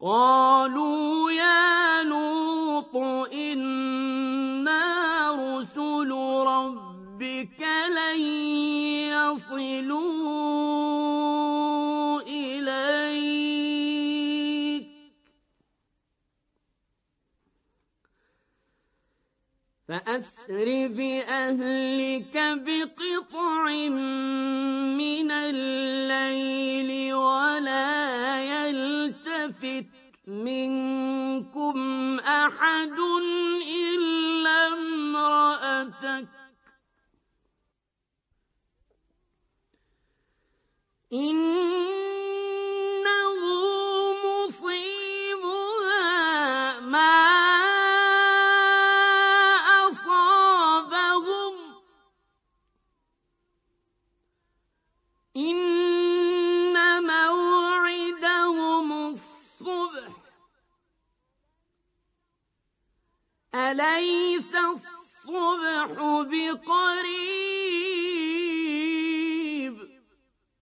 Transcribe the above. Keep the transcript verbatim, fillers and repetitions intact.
قالوا يا لوط إنا رسل ربك لن يصلوا إليك فأسر بأهلك بقطع من الليل ولا يلتفت منكم أحد إلا امرأتك إنه مصيبها ما أصابهم إن موعدهم الصبح أليس الصبح بقريب